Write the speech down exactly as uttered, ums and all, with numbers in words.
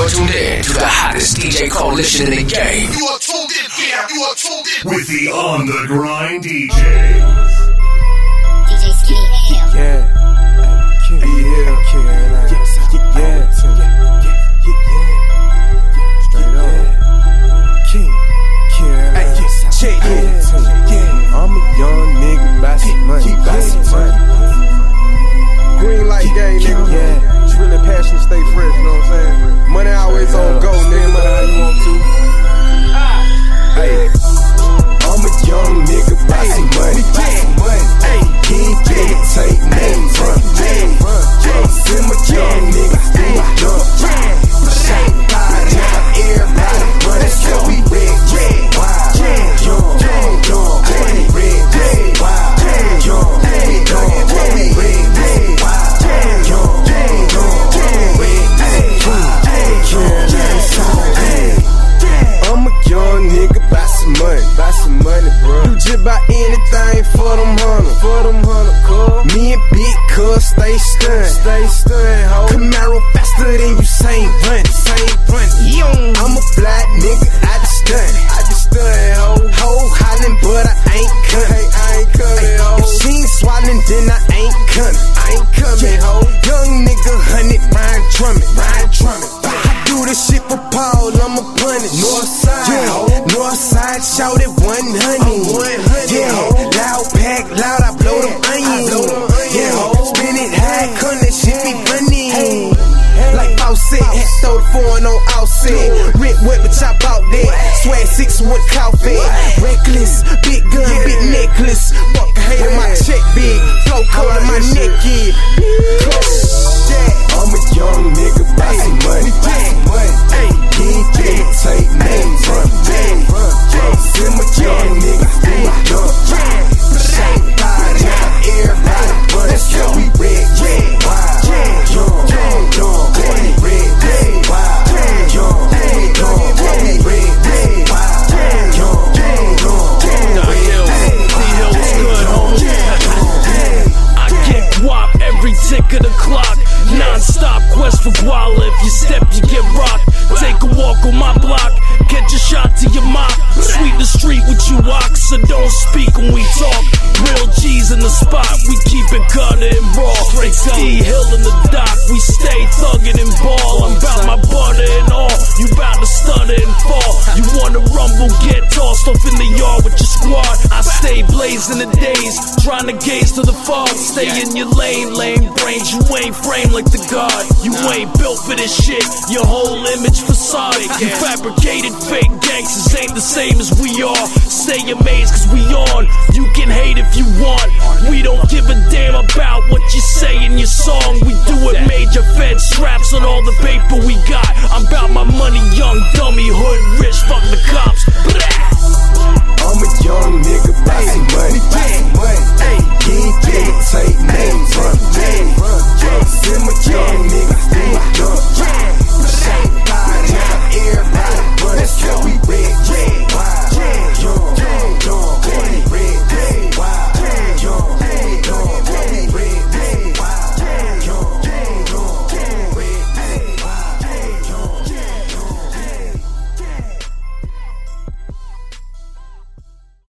You're tuned in to the hottest D J coalition in the game. You are tuned in, yeah, you are tuned in. With the On The Grind D Js. D J Skinny A M. Yeah. King. Be here, King. Yes, yeah, yeah, yeah, yeah. Straight up. King. King. Hey, yes, check it. I'm a young nigga, buy some money, buy some money. Green light gang, nigga. Yeah. It's really passionate, stay fresh, you know what I'm saying? Money always on go, nigga. Money how you want to. Hey. I'm a young nigga, buy some money, buy some money. Hey, he ain't take names from me. See my young niggas, they jump. Shake body, everybody, but that's how we red, red, wild. Young, young, young, money, red, red, wild. Young, young, money, red, red, wild. Young, young, young, red, red, wild. I'm a young nigga, buy some money, buy some money, bro. You just buy anything for them hundred, for them hundred, cuz. Me and Big Cuz stay stunned, stay stunned, ho. Camaro faster than you, same run, same run. I'm a black nigga, I just stun, I just stun, ho. Ho hollin', but I ain't coming, I ain't coming, ho. If she ain't swallowing, then I ain't coming, I ain't coming, ho. Young nigga, hundred, Ryan Drummond, Ryan Drummond. I do this shit for Paul, I'm a punish. Northside, yeah. Northside, shout it one hundred. Yeah, loud pack, loud, I blow them onions. Yeah, spin it high, come that shit be running. Like Fawcett, had throw the foreign on outset. Rent whip and chop out that. Swag six with coffee. Reckless, big gun, big necklace. Fuck a hater, my check big. Flow cold in my neck, yeah. I'm a young nigga, buy some money, buy some money. He ain't take names from me. See my young niggas, they jump. Shake body, everybody, but that's how we red, red, wild. Young, young, young, money, red, red, wild. Young, young, money, red, red, wild. Young, young, young, red, red, I get guap every tick of the clock. Non-stop quest for guala. If you step, you get rocked. Take a walk on my block. Catch a shot to your mop. Sweep the street with you ox, so don't speak when we talk. Real G's in the spot, we keep it gutter and raw. Ski Hill in the dock, we stay thuggin' and ball. I'm bout my butter and all, you bout to stutter and fall. You wanna rumble, get tossed off in the yard with your squad. I stay blazing the days, trying to gaze to the fog. Stay in your lane, lame brains, you ain't framed like the god. You ain't built for this shit, your whole image facade. You fabricated fake gangsters ain't the same as we are. Stay amazed cause we on, you can hate if you want. We don't give a damn about what you say in your song. We do it major, fed straps on all the paper we got. I'm about my money, young dummy, hood rich, fuck the cops. I'm a young nigga, buy some money, buy some money. He ain't take names